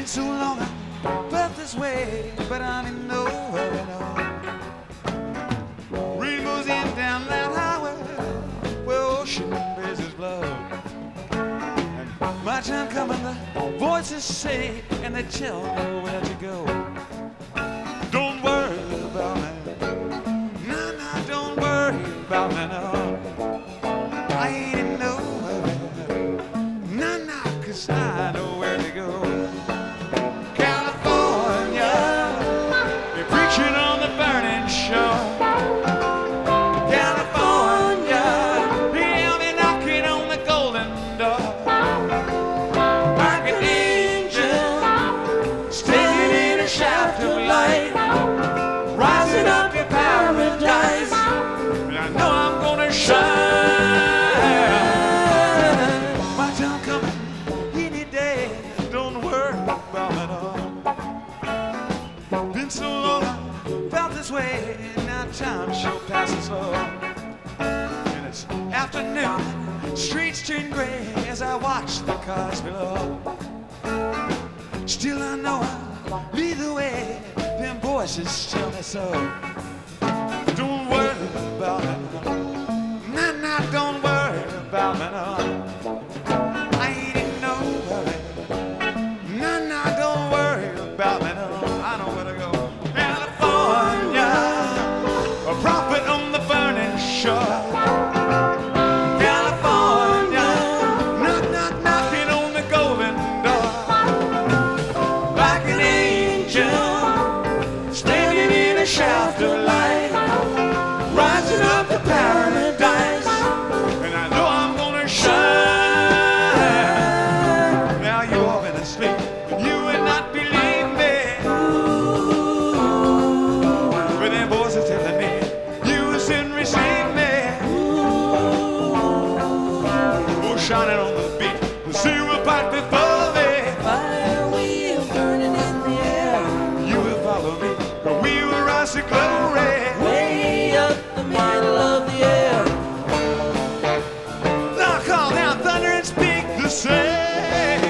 Been so long I felt this way, but I didn't know her at all. Rainbows in down that highway where ocean breezes blow. And my time coming, the voices say, and they tell me where to go. Don't worry about me. No, no, don't worry about me, no. I ain't in no hurry. No, no, 'cause I know where to go. California, you're preaching on the burning shore. California, yeah, they're knocking on the golden door. Like an angel, standing in a shaft of light, rising up to paradise. And I know I'm gonna shine. My time coming any day. Don't worry about it all. Been so long I felt this way. Now time sure passes slow. And it's afternoon, streets turn gray as I watch the cars below. Still I know I'll lead the way. Them voices tell me so. Don't worry about it. No, no, don't worry about me, no. I ain't in no hurry. No, no, don't worry about me, no. I know where to go. California, a prophet on the burning shore. California, knock, knock, knocking on the golden door. Like an angel, standing in a shaft of light, rising up to paradise. And I know I'm gonna shine. Now you've all been asleep, and you would not believe me. But them voices telling me you was in receive me. Oh, shining on the beach, the sea will part before me. Fire wheel burning in the air, You will follow me, but we will rise to glory. way up the middle of the air. Now call down thunder and speak the same.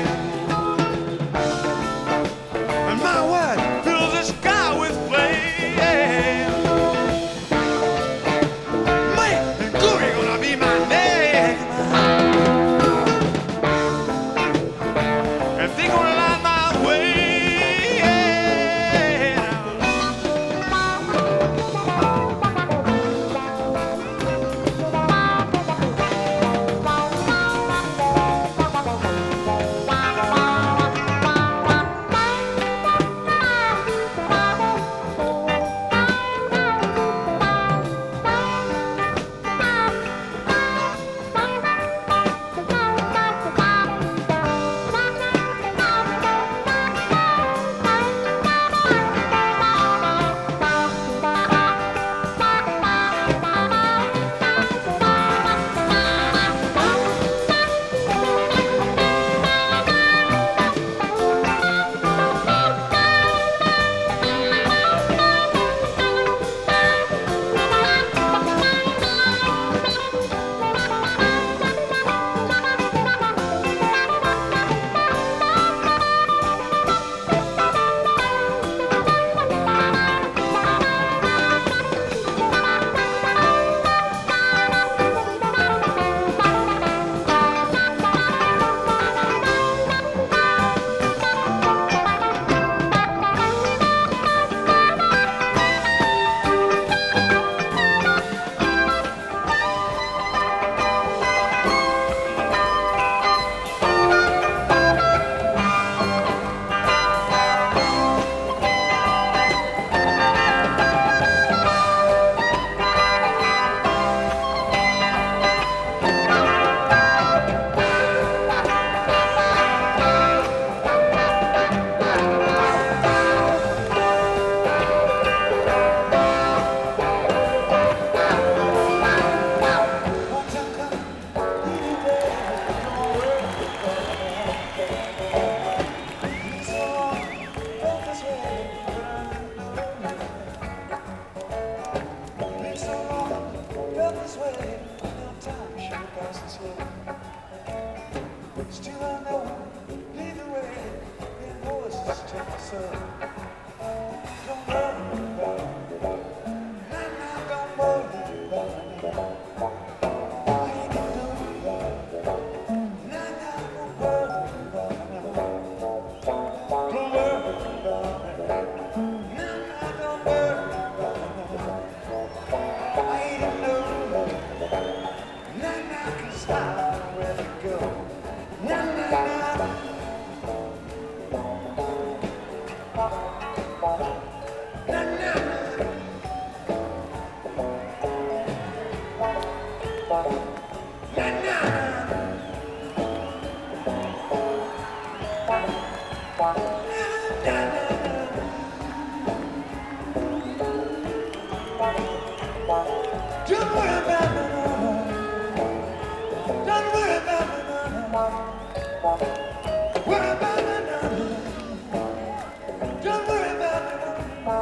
And my word fills the sky with flame. Might and glory gonna be my name. And they gonna light my way. Still I know, either way, it was tell you so. Don't worry about it. Now, don't worry about it. All you can do, now, don't worry about it. Don't worry about it. Now, don't worry about it. All you can do, now, 'cause I'm ready to go. Now. Don't worry about me, no. Don't worry about me, no. Worry about me, no. Don't worry about me, no.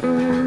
Thank